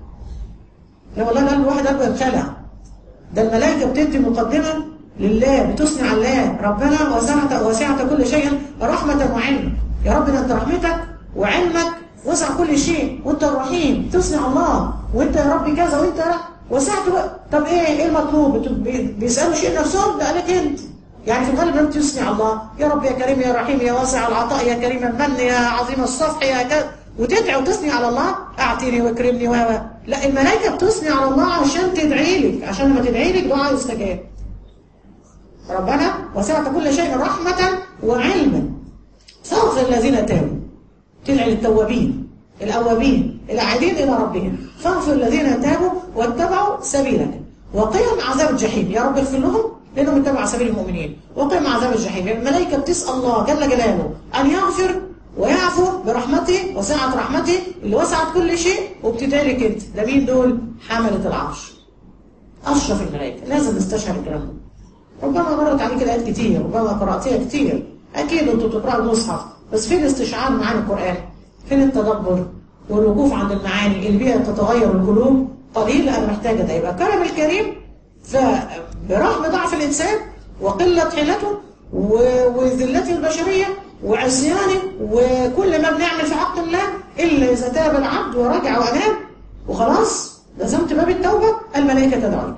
Speaker 1: لا والله لا، الواحد قلبه ينخلع. ده الملائكه بتدي مقدمه لله، بتثني على الله. ربنا وسعت وسعت كل شيء رحمه وعلم. يا رب انت رحمتك وعلمك وسع كل شيء، وانت الرحيم تثني على الله، وانت يا رب كذا، وانت وسعت بقى. طب ايه ايه المطلوب؟ بيسالوا شيء نفسهم، ده قالك انت. يعني في الغالب انت تثني على الله، يا رب يا كريم يا رحيم يا واسع العطاء يا كريم المن يا عظيم الصفح يا كذا، وتدعي وتثني على الله، اعطيني واكرمني و لا، الملائكه بتثني على الله عشان تدعي لك، عشان لما تدعي لك دعاء يستجاب. ربنا وسعت كل شيء رحمه وعلما فاغفر الذين تابوا، تدعي للتوابين الأوابين العائدين إلى ربهم، فاغفر الذين تابوا واتبعوا سبيلك وقهم عذاب الجحيم. يا رب اغفر لهم لأنهم اتبعوا سبيل المؤمنين، وقهم عذاب الجحيم. الملائكة بتسأل الله جل جلاله أن يغفر ويعفو برحمته وسعة رحمته اللي وسعت كل شيء، وبتدعي لك أنت. ده مين دول؟ حملة العرش، أشرف الملائكة. لازم نستشعر الكلام ده. ربما مرت عليك الآيات كتير، ربما قرأتيها كتير، أكيد أنتوا بتقرأوا المصحف، بس فين استشعار معاني القرآن؟ فين التدبر والوقوف عند المعاني اللي بيها تتغير القلوب؟ قليل. أنا محتاجة ده. يبقى كرم الكريم فبرغم ضعف الإنسان وقلة حيلته وذلته البشرية وعصيانه وكل ما بنعمل في حق الله، إلا إذا تاب العبد ورجع وأناب وخلاص لزمت باب التوبة، الملائكة تدعوك.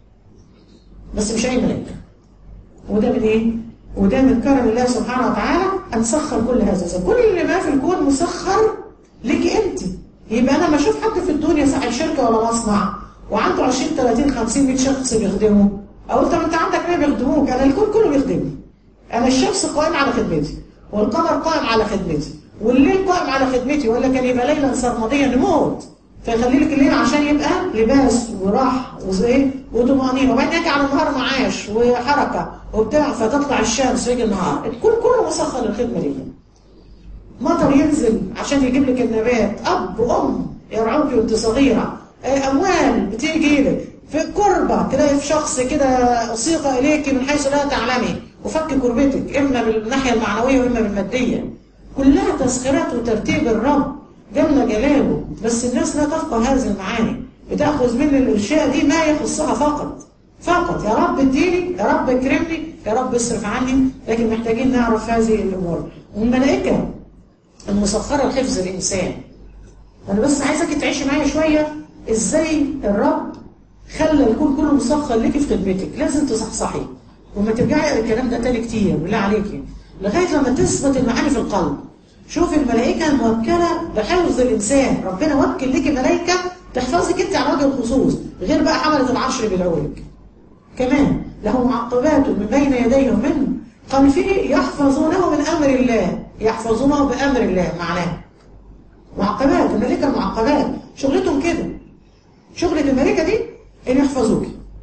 Speaker 1: بس مش أي ملائكة. وده من إيه؟ وده من كرم الله سبحانه وتعالى أن سخر كل هذا. كل ما في الكون مسخر لك أنت. يبقى أنا ما أشوف حد في الدنيا صاحب شركة ولا مصنع وعنده عشرين ثلاثين خمسين مية شخص بيخدمه، أقول طب أنت عندك مية بيخدموك؟ أنا الكون كله بيخدمني. أنا الشمس قائم على خدمتي، والقمر قائم على خدمتي، والليل قائم على خدمتي، ولا كان يبقى ليلا سرمديا نموت فيخلي لك الليل عشان يبقى لباس وراحه وزي وطمأنينة، وبعدين يجي على النهار معاش وحركة وبتاع، فتطلع الشمس ويجي النهار. الكون كله مسخر للخدمة دي. مطر ينزل عشان يجيب لك النبات، أب وأم يرعوك وأنت صغيرة، أموال بتيجي لك في كربة، تلاقي في شخص كده أصيغ إليك من حيث لا تعلمي وفك كربتك، إما بالناحية المعنوية وإما بالمادية. كلها تسخيرات وترتيب الرب جل جلاله. بس الناس لا تفقه هذه المعاني، بتأخذ من الأشياء دي ما يخصها فقط فقط. يا رب اديني، يا رب اكرمني، يا رب اصرف عني. لكن محتاجين نعرف هذه الأمور. والملائكة المسخرة لحفظ الإنسان. أنا بس عايزك تعيشي معايا شوية إزاي الرب خلى الكون كله مسخر لك في خدمتك. لازم تصحصحي وما ترجعي الكلام ده تاني كتير بالله عليكي لغاية لما تثبت المعاني في القلب. شوف الملائكة الموكلة بحفظ الإنسان، ربنا وكل لك ملائكة تحفظك أنت على وجه الخصوص، غير بقى حملة العرش اللي بيدعولك. كمان له معقبات من بين يديه ومن خلفه يحفظونه من أمر الله، يحفظونه بأمر الله. معناه معقبات، الملائكة المعقبات شغلتهم كده. شغلة الملائكة دي إن يحفظوك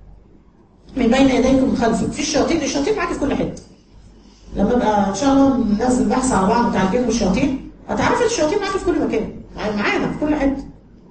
Speaker 1: من بين يديكم ومن خلفك. في الشياطين، الشياطين معاك في كل حتة. لما ابقى ان شاء الله ننزل بحث على بعض بتاع الجن والشياطين، هتعرف الشياطين معاك في كل مكان، معانا في كل حته،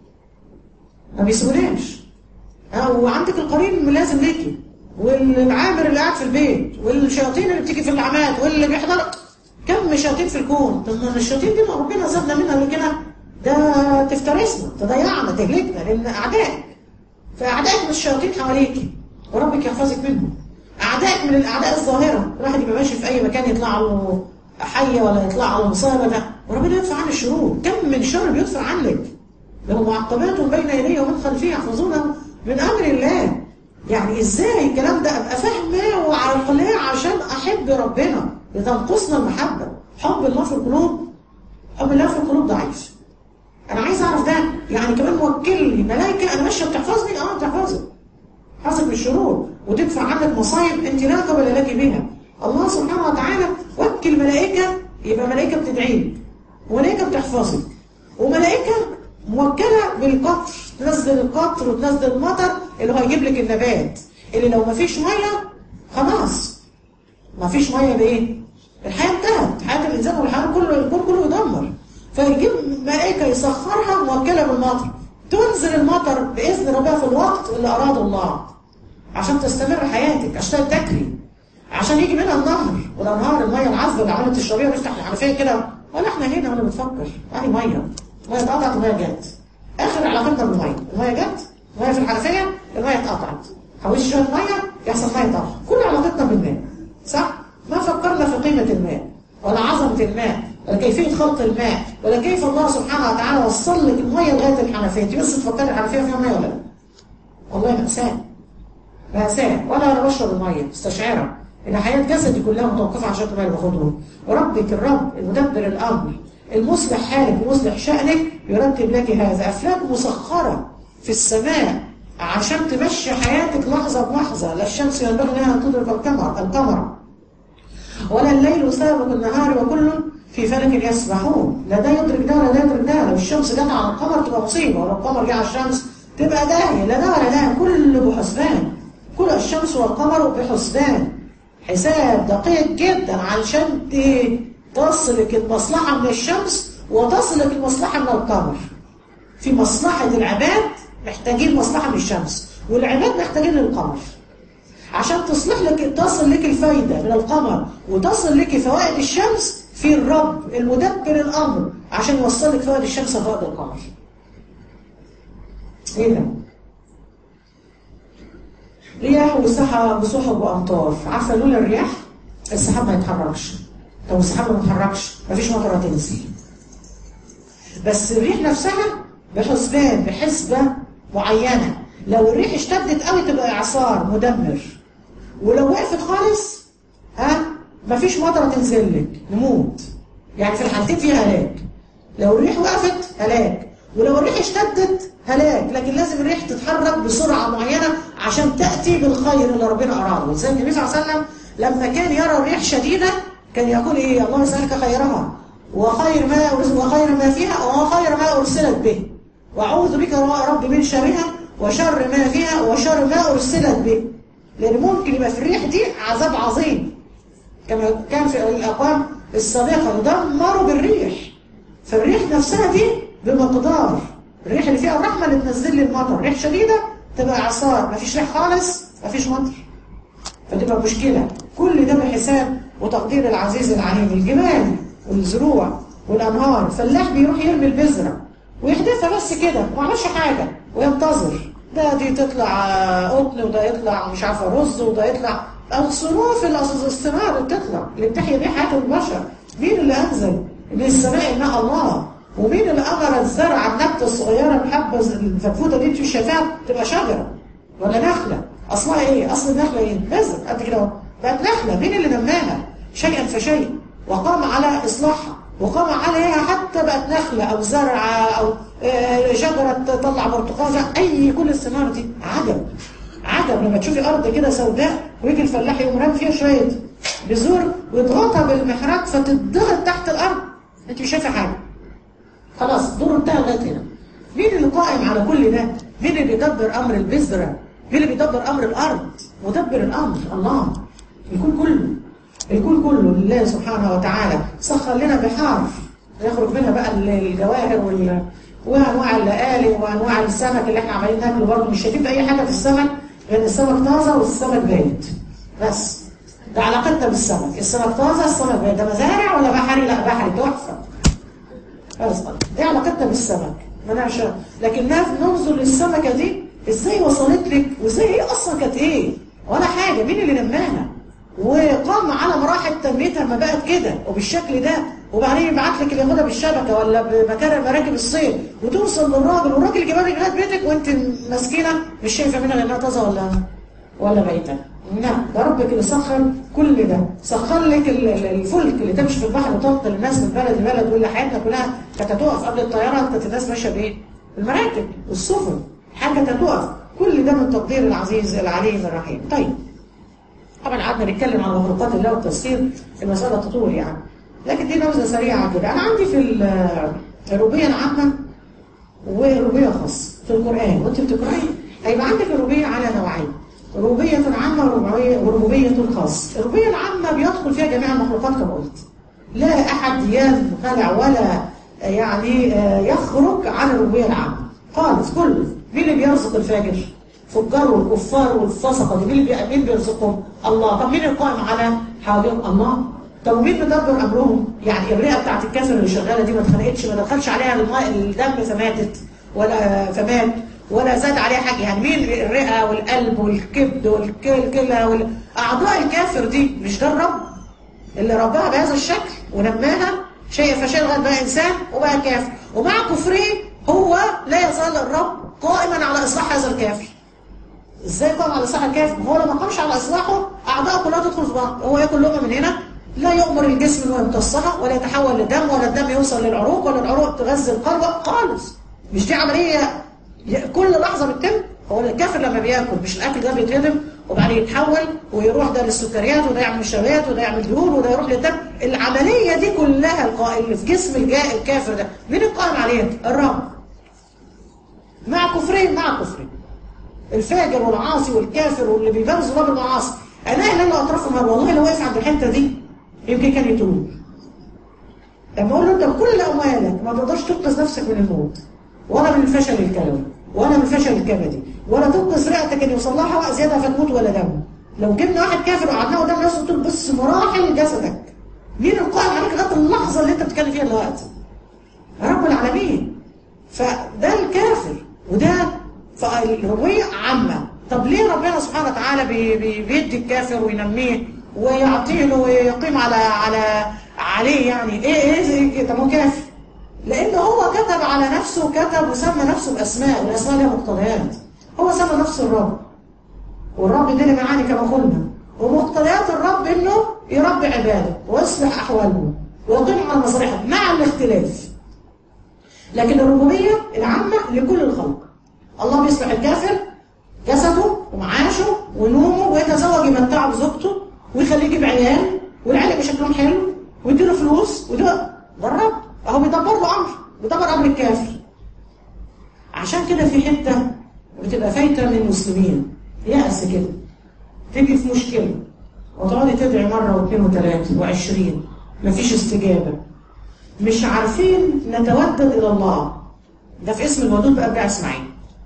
Speaker 1: ما بيسيبوناش. وعندك القرين ملازم ليكي، والعامر اللي قاعد في البيت، والشياطين اللي بتيجي في العمات، واللي بيحضر. كم شياطين في الكون. طب ما الشياطين دي ما ربنا سابنا منها كده، ده تفترسنا، تضيعنا، تهلكنا، لان اعدائك. فاعدائك من الشياطين حواليكي، وربك يحفظك منهم. أعدائك من الأعداء الظاهرة، الواحد يبقى ماشي في أي مكان يطلع له حية ولا يطلع له مصابة، ده وربنا يدفع عن الشرور. كم من شر بيدفع عنك. له معقبات بين يديه ومن خلفه يحفظونه من أمر الله. يعني إزاي الكلام ده أبقى فاهماه وعقلاه عشان أحب ربنا؟ لتنقصنا المحبة. حب الله في القلوب، حب الله في القلوب ضعيف. أنا عايز أعرف ده. يعني كمان موكل لي ملائكة أنا ماشية بتحفظني، أه بتحفظك، حفظك من الشرور وتدفع عنك مصايب انت لا قبل لك بها. الله سبحانه وتعالى وكل ملائكة، يبقى ملائكة بتدعيك، وملائكة بتحفظك، وملائكة موكلة بالقطر، تنزل القطر وتنزل المطر اللي هيجيب لك النبات، اللي لو ما فيش مية خلاص ما فيش مية بايه؟ الحياة انتهت، حياة الإنسان والحياة كله الكون كله يدمر. فيجيب ملائكة يسخرها موكلة بالمطر، تنزل المطر بإذن ربها في الوقت اللي أراده الله عشان تستمر حياتك، عشان تاكلي، عشان يجي منها النهر، والانهار الميه العذبه اللي عملت تشربيها ونفتح الحنفيه كده، ولا احنا هنا ولا بنفكر، اهي ميه، ميه اتقطعت الميه جت. اخر علاقتنا بالميه، الميه جت، الميه في الحنفيه، الميه اتقطعت. حوش شويه ميه يحصل ميه طبعا. كل علاقتنا بالماء، صح؟ ما فكرنا في قيمه الماء ولا عظمه الماء ولا كيفيه خلق الماء ولا كيف الله سبحانه وتعالى وصل لك الميه لغايه الحنفيه. انت بس تفكري الحنفيه فيها ميه ولا لا؟ والله مأساة مأساة. ولا انا بشرب الميه مستشعره ان حياه جسدي كلها متوقفه عشان الميه اللي باخدها. وربك الرب المدبر الامر المصلح حالك ومصلح شأنك يرتب لك هذا افلاك مسخره في السماء عشان تمشي حياتك لحظه بلحظه. لا الشمس ينبغي لها ان تدرك القمر القمر ولا الليل سابق النهار وكل في فلك يسبحون. لا ده يدرك ده ولا ده يدرك ده. لو الشمس جت على القمر تبقى مصيبه، ولو القمر جه على الشمس تبقى داهيه. لا ده ولا ده، كله بحسبان. كل الشمس والقمر بحسبان، حساب دقيق جدا علشان تصلك المصلحه من الشمس وتصلك المصلحه من القمر. في مصلحه العباد محتاجين مصلحه من الشمس، والعباد محتاجين للقمر عشان تصلح لك تصل لك الفايده من القمر وتصل لك فوائد الشمس. في الرب المدبر الامر عشان يوصل لك فوائد الشمس وفوائد القمر. ايه ده؟ رياح وسحب وسحب وامطار. عارفه لولا الرياح السحاب ما يتحركش. طب السحاب ما يتحركش مفيش مطر هتنزل. بس الريح نفسها بحسبان بحسبه معينه. لو الريح اشتدت قوي تبقى اعصار مدمر، ولو وقفت خالص ها مفيش مطره تنزل لك نموت. يعني في الحالتين فيها هلاك. لو الريح وقفت هلاك، ولو الريح اشتدت هلاك. لكن لازم الريح تتحرك بسرعه معينه عشان تاتي بالخير اللي ربنا اراده. زي النبي صلى الله عليه وسلم لما كان يرى الريح شديده كان يقول ايه؟ اللهم اسالك خيرها وخير ما وخير ما فيها وخير ما ارسلت به، واعوذ بك يا رب من شرها وشر ما فيها وشر ما ارسلت به. لان ممكن يبقى في الريح دي عذاب عظيم كما كان في الاقوام السابقه يدمروا بالريح. فالريح نفسها دي بمقدار. الريح اللي فيها الرحمه اللي تنزل لي المطر، ريح شديده تبقى اعصار، مفيش ريح خالص مفيش مطر، فتبقى مشكله. كل ده بحساب وتقدير العزيز العليم. الجبال والزروع والانهار، فلاح بيروح يرمي البذره ويحدثها بس كده وما عملش حاجه وينتظر ده دي تطلع قطن وده يطلع مش عارفه رز وده يطلع او صنوف الثمار اللي بتطلع اللي بتحيي بيها حياه البشر. مين اللي انزل من السماء ماء الله؟ ومين اللي امر الزرع النبته الصغيره الحبه الفتفوته دي انت شايفاها تبقى شجره ولا نخله؟ اصلها ايه؟ اصل النخله ايه؟ بذر قد كده اهو بقت نخله. مين اللي نماها؟ شيئا فشيء وقام على اصلاحها وقام عليها حتى بقت نخله او زرع او شجره تطلع برتقال. اي كل الثمار دي عجب عجب. لما تشوفي ارض كده سوداء ويجي الفلاح يقوم رامي فيها شويه بذور ويضغطها بالمحراق فتضغط تحت الارض انت مش شايفه حاجه. خلاص الدور انتهى لغايه هنا. مين اللي قائم على كل ده؟ مين اللي بيدبر امر البذره؟ مين اللي بيدبر امر الارض؟ مدبر الامر الله. الكون كله الكون كله لله سبحانه وتعالى. سخر لنا بحار يخرج منها بقى الجواهر وال وانواع اللآلئ وانواع السمك اللي احنا عمالين ناكله. برضه مش شايفين اي حاجه في السمك غير السمك طازه والسمك بايت بس. ده علاقتنا بالسمك، السمك طازه السمك بايت. ده مزارع ولا بحري؟ لا بحري تحفه. خلاص دي علاقتنا بالسمك ما نعرفش. لكن ننظر للسمكه دي ازاي وصلت لك وازاي هي اصلا كانت ايه ولا حاجه. مين اللي نماها وقام على مراحل تنميتها ما بقت كده وبالشكل ده، وبعدين يبعت لك اللي ياخدها بالشبكه ولا بمكان مراكب الصيد وتوصل للراجل والراجل يجيبها لك لغايه بيتك وانت مسكينه مش شايفه منها غير انها طازه ولا ولا بايته. نعم ده ربك اللي سخر كل ده. سخر لك الفلك اللي تمشي في البحر وتنقل الناس من بلد لبلد. واللي حياتنا كلها كانت هتقف قبل الطياره كانت الناس ماشيه بايه؟ بالمراكب والسفن. حاجه كانت هتقف. كل ده من تقدير العزيز العليم الرحيم. طيب طبعا قعدنا نتكلم عن مخلوقات الله والتفسير المساله تطول يعني، لكن دي نبذه سريعه كده. انا عندي في الربوبيه العامه وربوبيه خاصه في القران وانت بتقراي هيبقى عندك الربوبيه على نوعين، ربوبيه عامه وربوبيه خاصه. الربوبيه العامه بيدخل فيها جميع المخلوقات كما قلت، لا احد ينخلع ولا يعني يخرج عن الربوبيه العامه خالص كله. مين اللي بيرزق الفاجر؟ الفجار والكفار والفسقه دي مين مين بيرزقهم؟ الله. طب مين القائم على حواليهم؟ الله. طب ومين مدبر امرهم؟ يعني الرئه بتاعت الكافر اللي شغاله دي ما اتخنقتش، ما دخلش عليها الماء الدم فماتت ولا فمات ولا زاد عليها حاجه. يعني مين الرئه والقلب والكبد والكلى والاعضاء الكافر دي؟ مش ده الرب اللي رباها بهذا الشكل ونماها شيء فشيء لغايه بقى انسان وبقى كافر، ومع كفره هو لا يزال الرب قائما على اصلاح هذا الكافر. ازاي قائم على اصلاح الكافر؟ هو لو ما قامش على اصلاحه اعضاءه كلها تدخل في بعض، هو ياكل لقمه من هنا لا يؤمر الجسم انه يمتصها ولا يتحول لدم ولا الدم يوصل للعروق ولا العروق تغذي القلب خالص. مش دي عمليه كل لحظه بتتم؟ هو الكافر لما بياكل مش الاكل ده بيتهضم وبعدين يتحول ويروح ده للسكريات وده يعمل نشويات وده يعمل دهون وده يروح للدم. العمليه دي كلها القائم اللي في جسم الجاء الكافر ده مين القائم عليها؟ الرب. مع كفرين مع كفرين الفاجر والعاصي والكافر واللي بيبرز رب المعاصي انا اللي انا اطرفهم. والله لو وقف عند الحته دي يمكن كان يتوب. لما اقول له انت بكل اموالك ما تقدرش تنقذ نفسك من الموت ولا من الفشل الكلوي ولا من الفشل الكبدي ولا تنقذ رئتك ان يوصل لها حرق زياده فتموت ولا دم. لو جبنا واحد كافر وقعدناه قدام الناس وقلت له بص مراحل جسدك مين القائم عليك لغايه اللحظه اللي انت بتتكلم فيها دلوقتي؟ رب العالمين. فده الكافر وده فالربوبيه عامه. طب ليه ربنا سبحانه وتعالى بي بي بيدي الكافر وينميه ويعطيه له ويقيم على على عليه يعني ايه ايه زي كده؟ طب هو كافر لان هو كتب على نفسه كتب وسمى نفسه باسماء والاسماء لها مقتضيات. هو سمى نفسه الرب والرب دي معاني كما قلنا ومقتضيات الرب انه يربي عباده ويصلح احوالهم ويقيم على مصالحهم مع الاختلاف. لكن الربوبيه العامه لكل الخلق. الله بيصلح الكافر جسده ومعاشه ونومه ويتزوج يمتعه بزوجته ويخليه يجيب عيال والعيال يبقى شكلهم حلو ويديله فلوس وده ده الرب اهو بيدبر له امر بيدبر امر الكافر. عشان كده في حته بتبقى فايته من المسلمين يأس كده تيجي في مشكله وتقعدي تدعي مره واثنين وثلاثه وعشرين مفيش استجابه مش عارفين نتودد الى الله. ده في اسم الودود بقى ارجع اسمعيه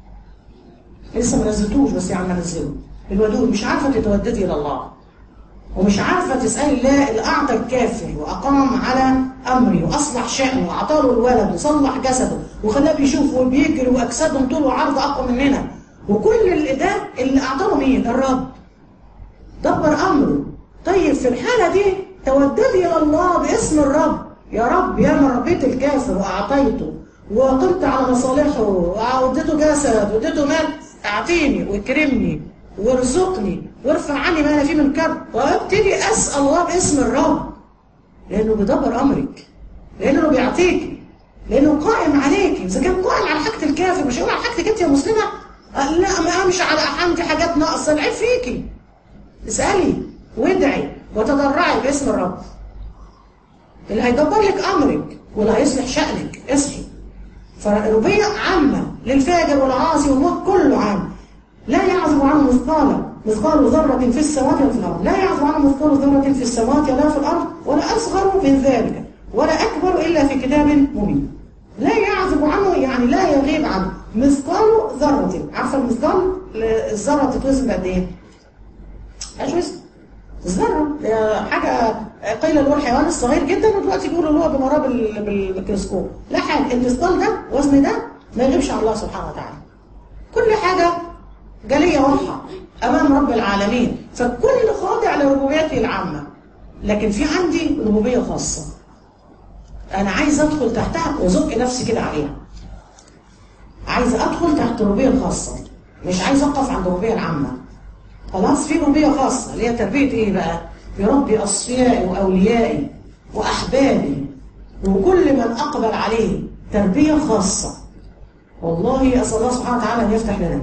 Speaker 1: لسه ما نزلتوش بس يعني نزله الودود. مش عارفه تتوددي الى الله ومش عارفه تسالي الله اللي اعطى الكافر واقام على امري واصلح شأنه واعطاله الولد وصلح جسده وخلاه بيشوف وبيجري واجسادهم طول وعرض اقوى مننا وكل اللي ده اللي اعطاه مين؟ الرب. دبر امره. طيب في الحاله دي توددي الى الله باسم الرب. يا رب يا من ربيت الكافر واعطيته وقمت على مصالحه واديته جسد واديته مال اعطيني واكرمني وارزقني وارفع عني ما انا فيه من كرب وابتدي اسال الله باسم الرب لانه بيدبر امرك لانه بيعطيكي لانه قائم عليكي. اذا كان قائم على حاجه الكافر مش هيقول على حاجتك انت يا مسلمه لا ما مش على عندي حاجات ناقصه. العيب فيكي. اسالي وادعي وتضرعي باسم الرب اللي هيدبر لك امرك واللي هيصلح شأنك. اصحي. فالربوبيه عامه للفاجر والعاصي والموت كله عام. لا يعزب عنه مثقال مثقال ذرة في السماوات ولا في الأرض. لا يعزب عنه مثقال ذرة في السماوات ولا في الأرض ولا أصغر من ذلك ولا أكبر إلا في كتاب مبين. لا يعزب عنه يعني لا يغيب عنه مثقال ذرة. عارفة المثقال الذرة تتوزن بقد إيه؟ ايش وزن؟ الذرة حاجة قيل اللي هو الحيوان الصغير جدا ودلوقتي بيقولوا اللي هو بمراه بالميكروسكوب. لا حاجة المثقال ده وزن ده ما يغيبش عن الله سبحانه وتعالى. كل حاجة جالية واضحة أمام رب العالمين فالكل خاضع لربوبيته العامة. لكن في عندي ربوبية خاصة أنا عايز أدخل تحتها وأزق نفسي كده عليها. عايز أدخل تحت الربوبية الخاصة مش عايز أقف عند الربوبية العامة. خلاص في ربوبية خاصة اللي هي تربية إيه بقى؟ بربي أصفيائي وأوليائي وأحبابي وكل من أقبل عليه تربية خاصة. والله أسأل الله سبحانه وتعالى أن يفتح لنا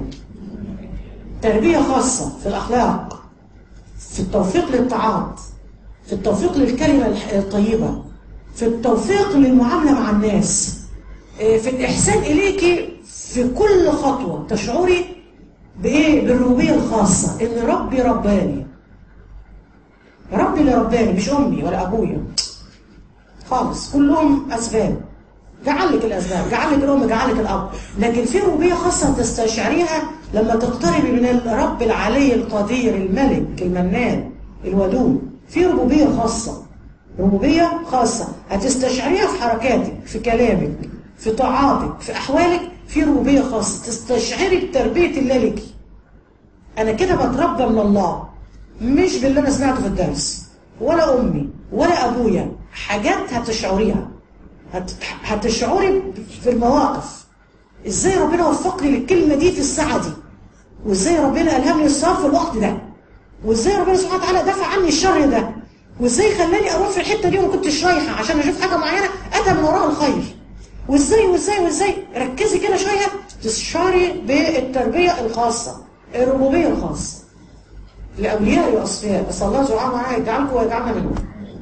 Speaker 1: تربية خاصة في الأخلاق في التوفيق للطاعات في التوفيق للكلمة الطيبة في التوفيق للمعاملة مع الناس في الإحسان إليك في كل خطوة تشعري بإيه؟ بالربوبية الخاصة إن ربي رباني. ربي اللي رباني مش أمي ولا أبويا خالص كلهم أسباب جعل لك الأسباب جعل لك الأم جعل لك الأب. لكن في ربوبية خاصة تستشعريها لما تقتربي من الرب العلي القدير الملك المنان الودود، في ربوبية خاصة، ربوبية خاصة هتستشعريها في حركاتك، في كلامك، في طاعاتك، في أحوالك، في ربوبية خاصة تستشعري بتربية الله لك. أنا كده بتربى من الله، مش باللي أنا سمعته في الدرس ولا أمي ولا أبويا، حاجات هتشعريها، هت... هتشعري في المواقف. إزاي ربنا وفقني للكلمة دي في الساعة دي، وإزاي ربنا ألهمني الصبر في الوقت ده، وإزاي ربنا سبحانه وتعالى دفع عني الشر ده، وإزاي خلاني أروح في الحتة دي وما كنتش رايحة عشان أشوف حاجة معينة أتى من وراها الخير، وإزاي وإزاي وإزاي. ركزي كده شوية تشعري بالتربية الخاصة، الربوبية الخاصة لأولياء وأصفياء. بس الله سبحانه وتعالى يجعلكم ويجعلنا منهم.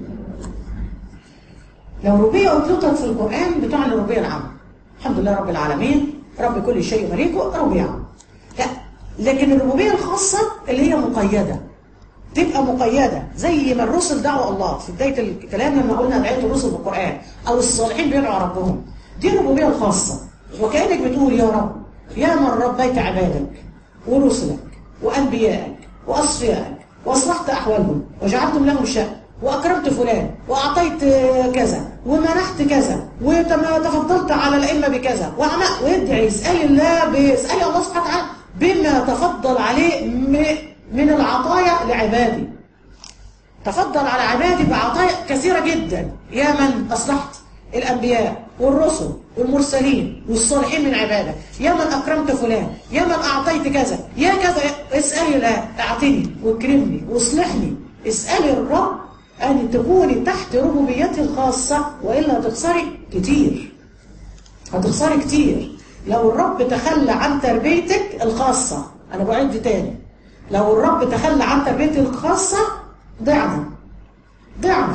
Speaker 1: لو ربوبية أطلقت في القرآن بتعني الربوبية العامة، الحمد لله رب العالمين رب كل شيء مليكه، ربوبية عامة. لا، لكن الربوبية الخاصة اللي هي مقيدة، تبقى مقيدة زي ما الرسل دعوا الله في بداية الكلام لما قلنا دعاية الرسل بالقرآن، أو الصالحين بيدعوا ربهم، دي الربوبية الخاصة. وكأنك بتقول يا رب، يا من ربيت عبادك ورسلك وأنبيائك وأصفيائك وأصلحت أحوالهم وجعلتم لهم شأن وأكرمت فلان وأعطيت كذا ومنحت كذا وتفضلت على الأئمة بكذا وعمل، ويدعي يسأل الله بيسأل الله سبحانه وتعالى بما تفضل عليه من العطايا لعبادي. تفضل على عبادي بعطايا كثيرة جدا. يا من أصلحت الأنبياء والرسل والمرسلين والصالحين من عبادك، يا من أكرمت فلان، يا من أعطيت كذا، يا كذا. اسألي الله أعطني واكرمني واصلحني. اسألي الرب أن تكوني تحت ربوبيته الخاصة، وإلا هتخسري كتير، هتخسري كتير. لو الرب تخلى عن تربيتك الخاصة، أنا بعد تاني، لو الرب تخلى عن تربيتك الخاصة ضعنا ضعنا.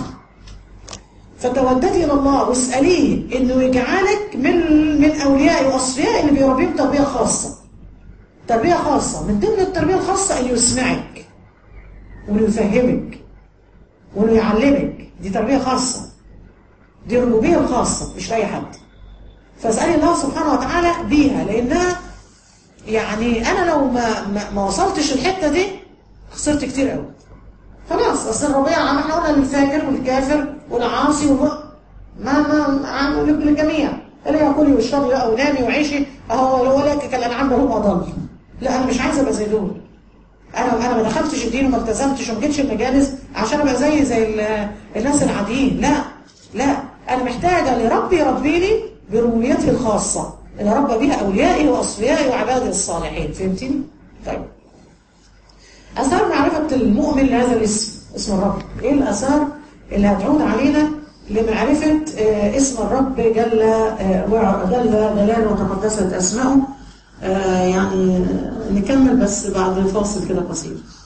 Speaker 1: فتوددي إلى الله واسأليه إنه يجعلك من من أولياء وأصفياء اللي بيربيك تربية خاصة. تربية خاصة من ضمن التربية الخاصة إنه يسمعك وإنه يفهمك وإنه يعلمك. دي تربية خاصة، دي ربوبية الخاصة مش لأي حد. فاسألي الله سبحانه وتعالى بيها، لأنها يعني أنا لو ما ما, ما وصلتش الحتة دي خسرت كتير قوي. خلاص أصل الربوبية العامة احنا قلنا للفاجر والكافر والعاصي وما ما ما عامل للجميع، اللي ياكلي واشربي بقى ونامي وعيشي اهو ولك كالأنعام بل هم أضل. لا، أنا مش عايزة أبقى زي دول. أنا أنا ما دخلتش الدين وما التزمتش وما جيتش المجالس عشان أبقى زي زي الناس العاديين. لا لا، أنا محتاجة لربي يربيني بربوبيته الخاصة اللي ربى بها أوليائي وأصفيائي وعباده الصالحين. فهمتني؟ طيب، أثار معرفة المؤمن لهذا الاسم، اسم الرب. إيه الأثار اللي هتعود علينا لمعرفة اسم الرب جل جل جلاله وتقدست أسماؤه؟ يعني نكمل بس بعد فاصل كده قصير.